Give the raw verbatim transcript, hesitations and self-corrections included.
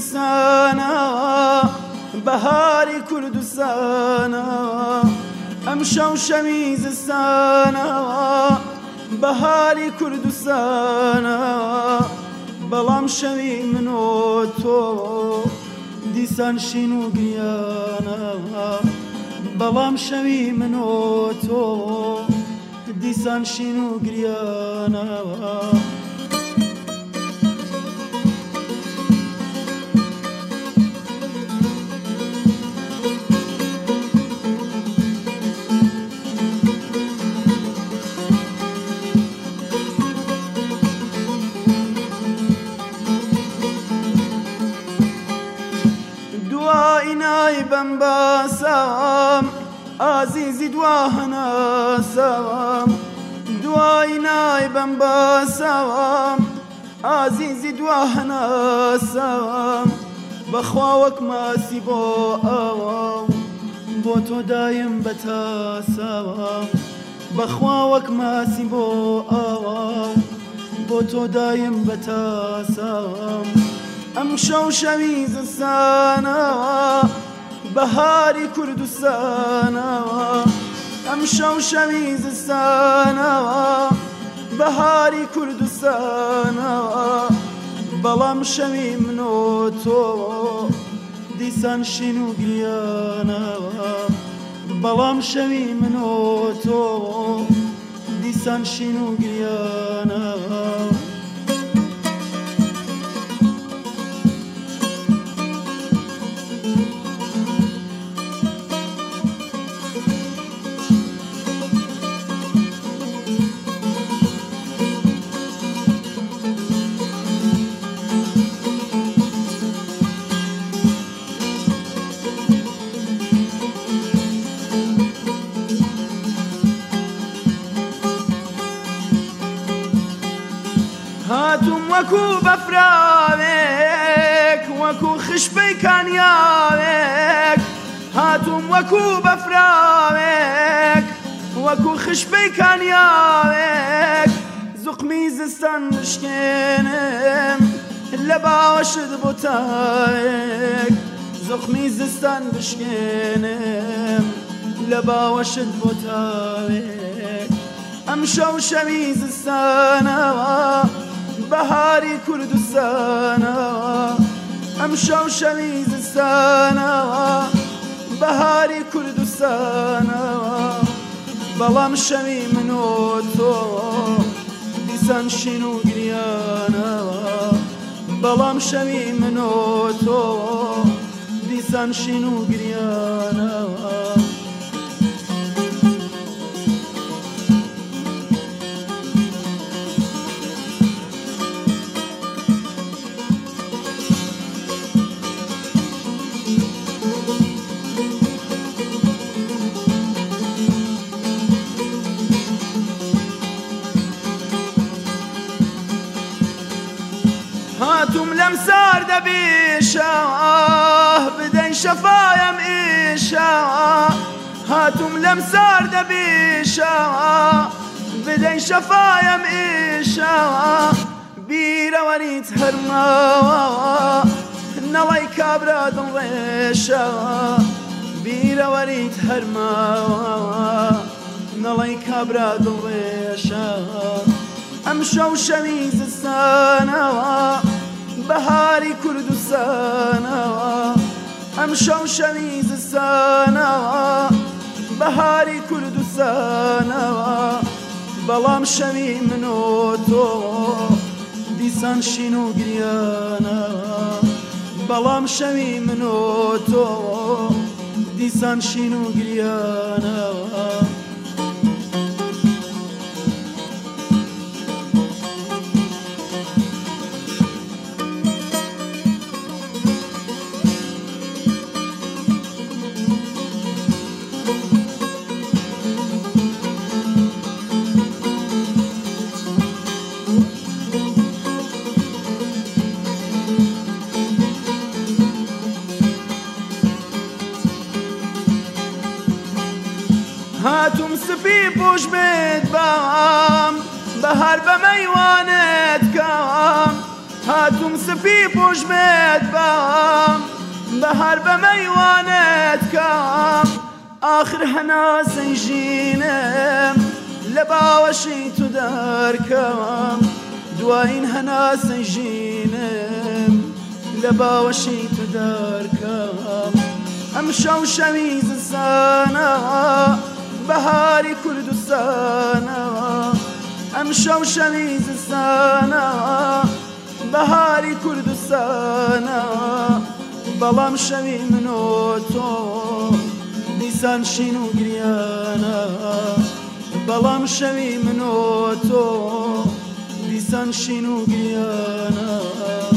زستانە بەهاری کوردستانە ئەم شەو شەوی زستانە بەهاری کوردستانە بەڵام شەوی من و تۆ دیسان شین و گریانە بەڵام شەوی من و تۆ دیسان شین و گریانە دوای بەم باسام ئازیزی دوا هەناسام دوای نای بەم باسام ئازیزی دوا هەناسام بەخوا وەک ماسی بۆ ئاوام بۆ تۆ دایم بەتاسام بەخوا وەک ماسی بۆ ئاوام بۆ تۆ دایم بەتاسام ئەم شەو شەوی زستانە بەهاری کوردستانە ئەم شەو شەوی زستانە بەهاری کوردستانە بەڵام شەوی من و تۆ دیسان شین و گریانە بەڵام شەوی من و تۆ دیسان شین و گریانە هاتووم وەکو بەفراوێک وەکو خشبەی کانیاوێک هاتووم وەکو بەفراوێک وەکو خشبەی کانیاوێک زوقمی زستان بشکێنم لە باوەشت بۆ تاوێک زوقمی زستان بشکێنم لە باوەشت بۆ تاوێک ئەم شەو شەوی زستانەوە بەهاری کوردستانەوە ئەم شەو شەوی زستانەوە بەهاری کوردستانەوە بەڵام شەوی من و تۆ دیسان شین و گریانەوە بەڵام شەوی من و تۆ دیسان شین و گریانەوە هاتووم لەم ساردە بیشەوە بدەین شەفایم ئیشەوە هاتووم لەم ساردە بیشەوە بدەین شەفایم ئیشەوە بیرەوەریت هەرماوە نەڵی کابرا دڵڕێشەوە بیرەوەریت هەرماوە نەڵی کابرا دڵڕێشەوە ئەم شەو شەوی زستانەوە بەهاری کوردستانەوە ئەم شەو شەوی زستانەوە بەهاری کوردستانەوە بەڵام شەوی من و تۆ دیسان شین و گریانەوە بەڵام شەوی من و تۆ دیسان شین و گریانەوە هاتووم سپی پوش بێت بام بەهار بە مەیوانت کام هاتوم سپی پۆژمێت بام بەهار بە مەیوانێت کام آخر هەناسەی ژینم لە باوەشی تو دەرکەم دوایین هەناسەی ژینم لە باوەشی تو دەرکەم ئەم شەو شەوی زستانە بەهاری کوردستانە ئەم شەو شەوی زستانە بەهاری کوردستانە بەڵام شەوی من و تۆ دیسان شین و گریانە بەڵام شەوی من و تۆ دیسان شین و گریانە